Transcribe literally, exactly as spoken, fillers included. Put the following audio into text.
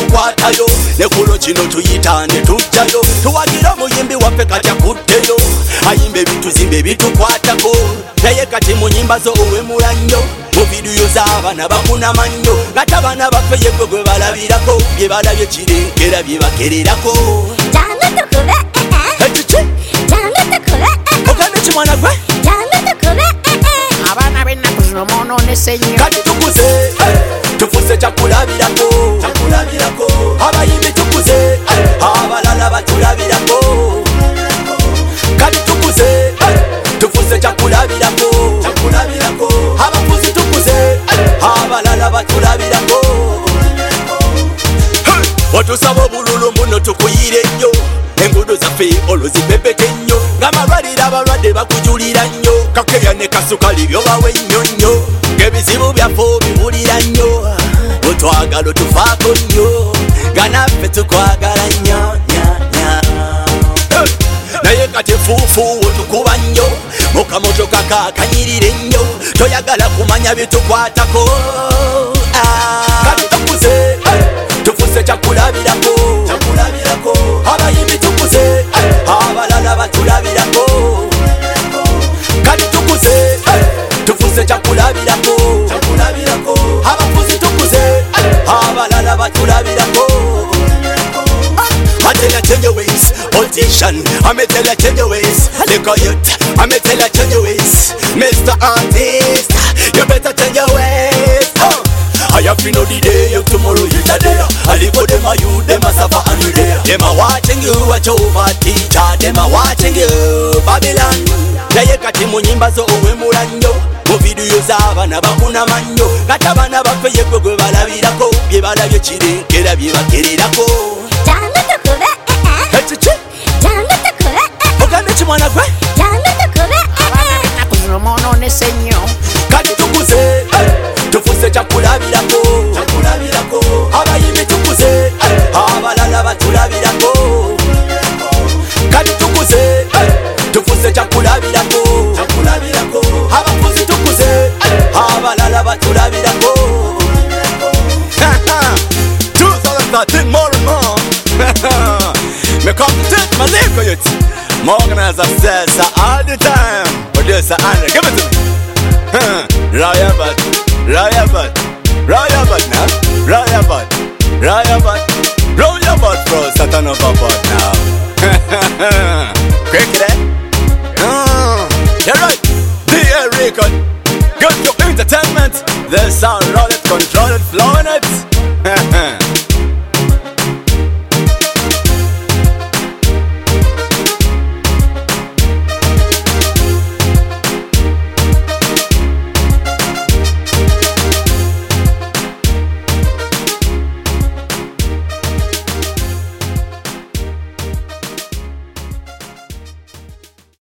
tukwatayo nekulo kino tuyita ne tujjayo tuwagira omuyimbi waffe kati akutteyo ayimba ebituzimba ebitukwatako naye kati mu nyimba zo owemula nnyo mu vidiyo z'abaana bakunama nnyo ngate abaana baffe yegwe gwe balabirako bye balabye kirenkera bye bakererako ekiki ogambye kimwana gwe abaana b'ennaku zino mwonoonese nnyo kati tukuze tufuuse kyakulabirako abayimbi tukuze abalala batulabirako kati tukuze tufuuse kyakulabirako abafuzi tukuze abalala batulabirako otusaba obululu muno tukuyire nnyo enguudo zaffe oluzipepeke nnyo ng'amalwaliro abalwadde bakujulira nnyo kakeya ne kasukali byobawe nnyo nnyo ng'ebizibu byaffe obiwulira nnyo otwagala otufaako nnyo nga naffe tukwagala nnyo naye kati fuufu otukuba nnyo mukamotoka kakanyirire nnyo toyagala kumanya byetukwatako kati tukuze tufuuse kyakulabirako abayimbi tukuze abalala batulabirako kati tukuze tufuuse kyakulabirako abafuzi tukuze abalala batulabirako I tell you change your ways, politician. I may tell you change your ways, little youth. I may tell you change your ways, Mister Artist. You better change your ways. Oh. I have to know the day of tomorrow is the day. I live for them, I you, them a suffer and we there. Them a watching you, watch over teacher. Them a watching you, Babylon. Naye kati mu nyimba zo owemula nnyo mu vidiyo z'abaana bakunama nnyo kati abaana baffe yegwe gwe balabirako bye balabye kirenkera bye bakererako ekiki ogambye kimwana gwe abaana b'ennaku zino mwonoonese nnyo kati tukuze tufuuse kyakulabirako abayimbi tukuze abalala batulabirako kati tukuze tufuuse kyakulabirako abafuzi tukuze abalala batulabirako twenty thirteen more and more me come to take my liquor youth my organizer says all the time producer Andre give it to me Raya Bud Raya Bud Raya Bud now Raya Bud Raya Bud roll your butt bro Satan of a butt now quick there you're right D A record good to entertainment there's sound roll it control it flowing it